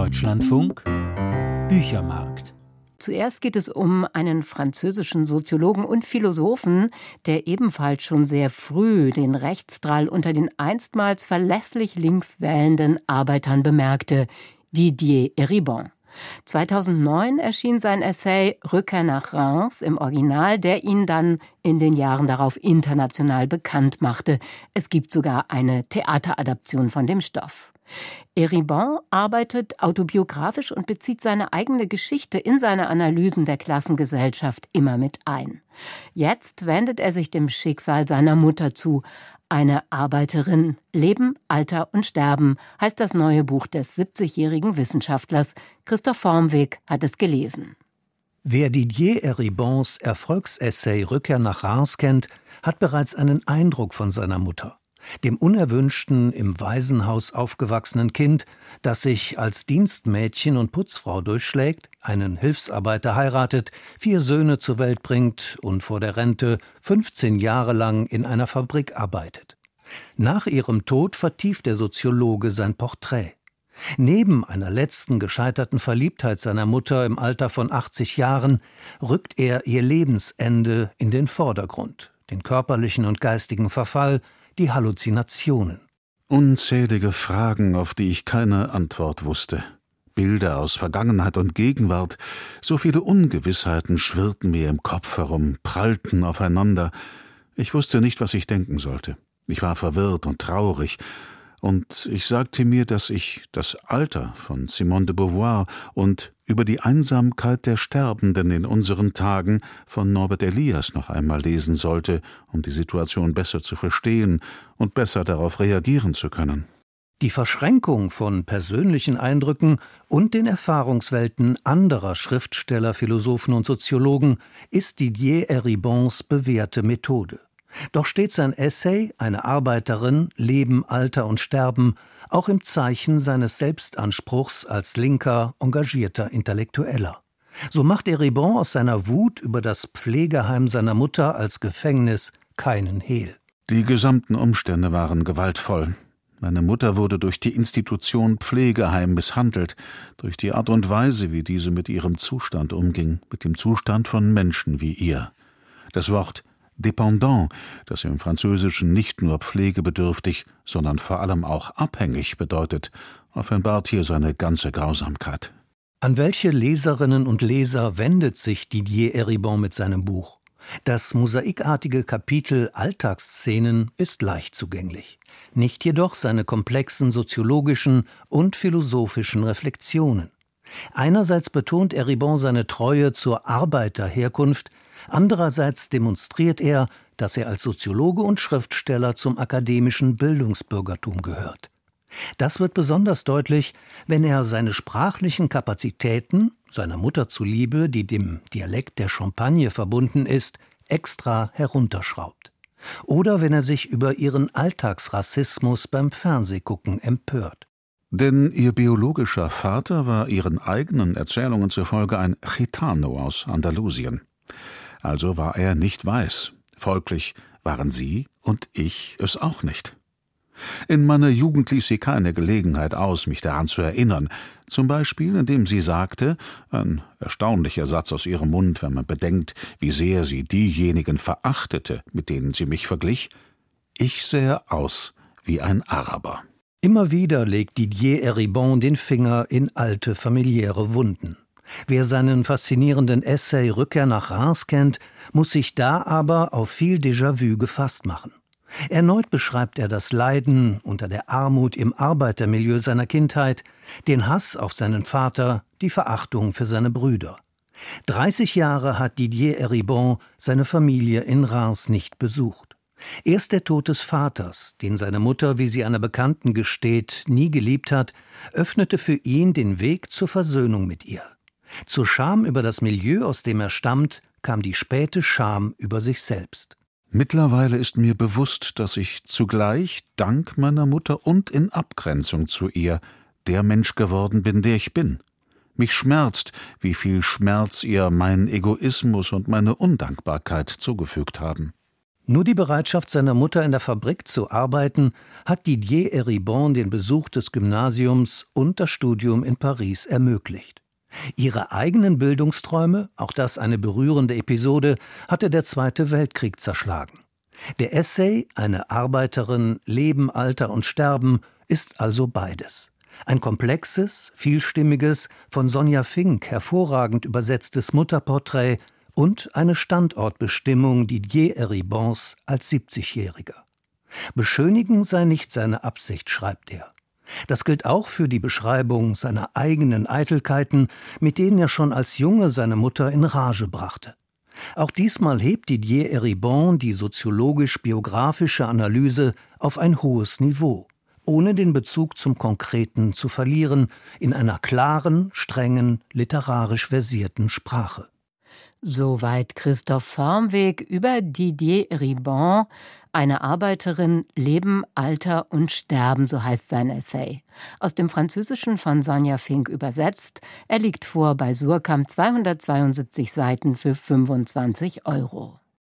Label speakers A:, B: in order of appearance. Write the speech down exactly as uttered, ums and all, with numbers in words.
A: Deutschlandfunk Büchermarkt.
B: Zuerst geht es um einen französischen Soziologen und Philosophen, der ebenfalls schon sehr früh den Rechtsdrall unter den einstmals verlässlich links wählenden Arbeitern bemerkte, Didier Eribon. zweitausendneun erschien sein Essay Rückkehr nach Reims im Original, der ihn dann in den Jahren darauf international bekannt machte. Es gibt sogar eine Theateradaption von dem Stoff. Eribon arbeitet autobiografisch und bezieht seine eigene Geschichte in seine Analysen der Klassengesellschaft immer mit ein. Jetzt wendet er sich dem Schicksal seiner Mutter zu. Eine Arbeiterin, Leben, Alter und Sterben, heißt das neue Buch des siebzigjährigen Wissenschaftlers. Christoph Vormweg hat es gelesen.
C: Wer Didier Eribons Erfolgsessay Rückkehr nach Reims kennt, hat bereits einen Eindruck von seiner Mutter. Dem unerwünschten, im Waisenhaus aufgewachsenen Kind, das sich als Dienstmädchen und Putzfrau durchschlägt, einen Hilfsarbeiter heiratet, vier Söhne zur Welt bringt und vor der Rente fünfzehn Jahre lang in einer Fabrik arbeitet. Nach ihrem Tod vertieft der Soziologe sein Porträt. Neben einer letzten gescheiterten Verliebtheit seiner Mutter im Alter von achtzig Jahren rückt er ihr Lebensende in den Vordergrund, den körperlichen und geistigen Verfall, die Halluzinationen.
D: Unzählige Fragen, auf die ich keine Antwort wusste. Bilder aus Vergangenheit und Gegenwart, so viele Ungewissheiten schwirrten mir im Kopf herum, prallten aufeinander. Ich wusste nicht, was ich denken sollte. Ich war verwirrt und traurig. Und ich sagte mir, dass ich das Alter von Simone de Beauvoir und Über die Einsamkeit der Sterbenden in unseren Tagen von Norbert Elias noch einmal lesen sollte, um die Situation besser zu verstehen und besser darauf reagieren zu können.
C: Die Verschränkung von persönlichen Eindrücken und den Erfahrungswelten anderer Schriftsteller, Philosophen und Soziologen ist Didier Eribons bewährte Methode. Doch steht sein Essay, eine Arbeiterin, Leben, Alter und Sterben, auch im Zeichen seines Selbstanspruchs als linker, engagierter Intellektueller. So macht Eribon aus seiner Wut über das Pflegeheim seiner Mutter als Gefängnis keinen Hehl.
D: Die gesamten Umstände waren gewaltvoll. Meine Mutter wurde durch die Institution Pflegeheim misshandelt, durch die Art und Weise, wie diese mit ihrem Zustand umging, mit dem Zustand von Menschen wie ihr. Das Wort dépendant, das im Französischen nicht nur pflegebedürftig, sondern vor allem auch abhängig bedeutet, offenbart hier seine ganze Grausamkeit.
C: An welche Leserinnen und Leser wendet sich Didier Eribon mit seinem Buch? Das mosaikartige Kapitel Alltagsszenen ist leicht zugänglich, nicht jedoch seine komplexen soziologischen und philosophischen Reflexionen. Einerseits betont Eribon seine Treue zur Arbeiterherkunft, andererseits demonstriert er, dass er als Soziologe und Schriftsteller zum akademischen Bildungsbürgertum gehört. Das wird besonders deutlich, wenn er seine sprachlichen Kapazitäten, seiner Mutter zuliebe, die dem Dialekt der Champagne verbunden ist, extra herunterschraubt. Oder wenn er sich über ihren Alltagsrassismus beim Fernsehgucken empört.
D: Denn ihr biologischer Vater war ihren eigenen Erzählungen zufolge ein Gitano aus Andalusien. Also war er nicht weiß. Folglich waren sie und ich es auch nicht. In meiner Jugend ließ sie keine Gelegenheit aus, mich daran zu erinnern. Zum Beispiel, indem sie sagte, ein erstaunlicher Satz aus ihrem Mund, wenn man bedenkt, wie sehr sie diejenigen verachtete, mit denen sie mich verglich: Ich sähe aus wie ein Araber.
C: Immer wieder legt Didier Eribon den Finger in alte familiäre Wunden. Wer seinen faszinierenden Essay Rückkehr nach Reims kennt, muss sich da aber auf viel Déjà-vu gefasst machen. Erneut beschreibt er das Leiden unter der Armut im Arbeitermilieu seiner Kindheit, den Hass auf seinen Vater, die Verachtung für seine Brüder. dreißig Jahre hat Didier Eribon seine Familie in Reims nicht besucht. Erst der Tod des Vaters, den seine Mutter, wie sie einer Bekannten gesteht, nie geliebt hat, öffnete für ihn den Weg zur Versöhnung mit ihr. Zur Scham über das Milieu, aus dem er stammt, kam die späte Scham über sich selbst.
D: Mittlerweile ist mir bewusst, dass ich zugleich dank meiner Mutter und in Abgrenzung zu ihr der Mensch geworden bin, der ich bin. Mich schmerzt, wie viel Schmerz ihr mein Egoismus und meine Undankbarkeit zugefügt haben.
C: Nur die Bereitschaft seiner Mutter, in der Fabrik zu arbeiten, hat Didier Eribon den Besuch des Gymnasiums und das Studium in Paris ermöglicht. Ihre eigenen Bildungsträume, auch das eine berührende Episode, hatte der Zweite Weltkrieg zerschlagen. Der Essay »Eine Arbeiterin, Leben, Alter und Sterben« ist also beides. Ein komplexes, vielstimmiges, von Sonja Fink hervorragend übersetztes Mutterporträt und eine Standortbestimmung Didier Eribons als siebzigjähriger. Beschönigen sei nicht seine Absicht, schreibt er. Das gilt auch für die Beschreibung seiner eigenen Eitelkeiten, mit denen er schon als Junge seine Mutter in Rage brachte. Auch diesmal hebt Didier Eribon die soziologisch-biografische Analyse auf ein hohes Niveau, ohne den Bezug zum Konkreten zu verlieren, in einer klaren, strengen, literarisch versierten Sprache.
B: Soweit Christoph Vormweg über Didier Eribon, eine Arbeiterin, Leben, Alter und Sterben, so heißt sein Essay. Aus dem Französischen von Sonja Fink übersetzt. Er liegt vor bei Suhrkamp, zweihundertzweiundsiebzig Seiten für fünfundzwanzig Euro.